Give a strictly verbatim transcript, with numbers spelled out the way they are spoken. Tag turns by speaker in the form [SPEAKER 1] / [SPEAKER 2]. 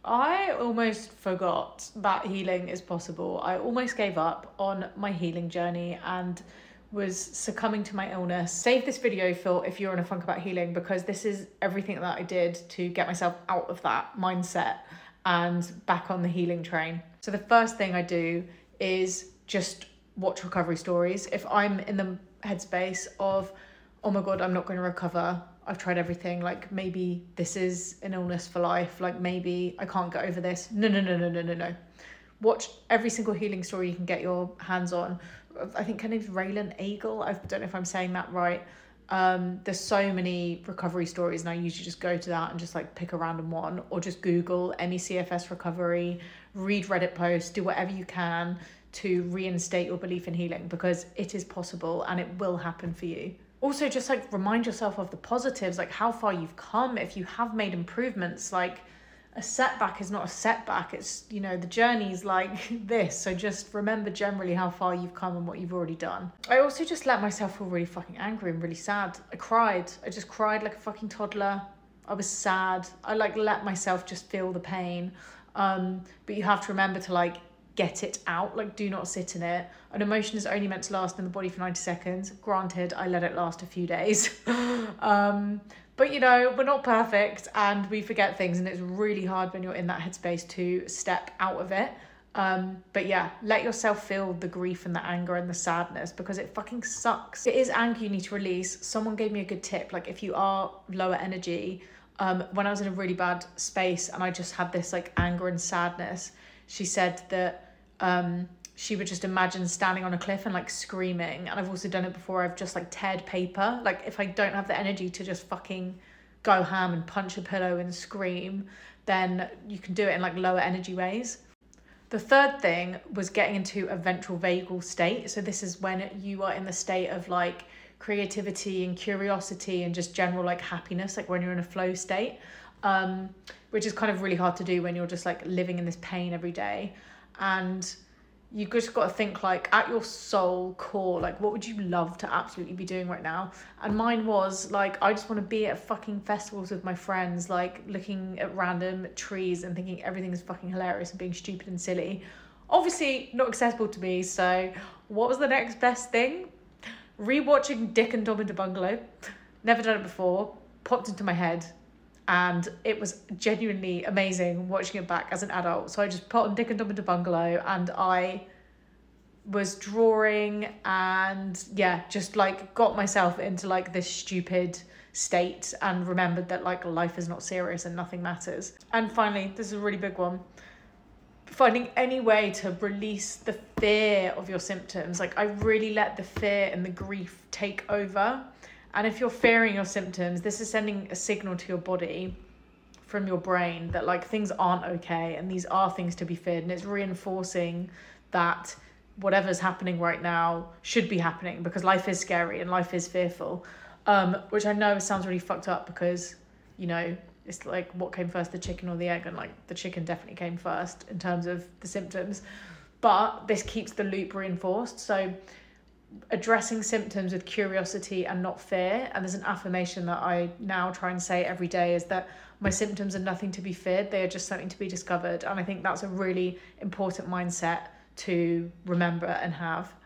[SPEAKER 1] I almost forgot that healing is possible. I almost gave up on my healing journey and was succumbing to my illness. Save this video for if you're in a funk about healing, because this is everything that I did to get myself out of that mindset and back on the healing train. So the first thing I do is just watch recovery stories. If I'm in the headspace of, oh my God, I'm not going to recover, I've tried everything, like maybe this is an illness for life, like maybe I can't get over this. No, no, no, no, no, no, no. Watch every single healing story you can get your hands on. I think her name's Raylan Eagle. I don't know if I'm saying that right. Um, there's so many recovery stories, and I usually just go to that and just like pick a random one, or just Google M E C F S recovery, read Reddit posts, do whatever you can to reinstate your belief in healing, because it is possible and it will happen for you. Also, just like remind yourself of the positives, like how far you've come. If you have made improvements, like a setback is not a setback. It's, you know, the journey's like this. So just remember generally how far you've come and what you've already done. I also just let myself feel really fucking angry and really sad. I cried. I just cried like a fucking toddler. I was sad. I like let myself just feel the pain. Um, but you have to remember to like get it out, like do not sit in it. An emotion is only meant to last in the body for ninety seconds. Granted, I let it last a few days. um, but you know, we're not perfect and we forget things, and it's really hard when you're in that headspace to step out of it. Um, but yeah, let yourself feel the grief and the anger and the sadness, because it fucking sucks. It is anger you need to release. Someone gave me a good tip, like if you are lower energy, um, when I was in a really bad space and I just had this like anger and sadness, she said that um she would just imagine standing on a cliff and like screaming. And I've also done it before. I've just like teared paper. Like if I don't have the energy to just fucking go ham and punch a pillow and scream, then you can do it in like lower energy ways. The third thing was getting into a ventral vagal state. So this is when you are in the state of like creativity and curiosity and just general like happiness, like when you're in a flow state, um, which is kind of really hard to do when you're just like living in this pain every day. And you just got to think like at your soul core, like what would you love to absolutely be doing right now? And mine was like, I just want to be at fucking festivals with my friends, like looking at random trees and thinking everything is fucking hilarious and being stupid and silly. Obviously not accessible to me. So what was the next best thing? Rewatching Dick and Dom in the Bungalow. Never done it before. Popped into my head. And it was genuinely amazing watching it back as an adult. So I just put on Dick and Dom in the Bungalow and I was drawing and yeah, just like got myself into like this stupid state and remembered that like life is not serious and nothing matters. And finally, this is a really big one. Finding any way to release the fear of your symptoms. Like I really let the fear and the grief take over. And if you're fearing your symptoms, this is sending a signal to your body from your brain that like things aren't okay and these are things to be feared. And it's reinforcing that whatever's happening right now should be happening, because life is scary and life is fearful. Um, which I know sounds really fucked up because, you know, it's like what came first, the chicken or the egg? And like the chicken definitely came first in terms of the symptoms. But this keeps the loop reinforced. So addressing symptoms with curiosity and not fear. And there's an affirmation that I now try and say every day, is that my symptoms are nothing to be feared, they are just something to be discovered. And I think that's a really important mindset to remember and have.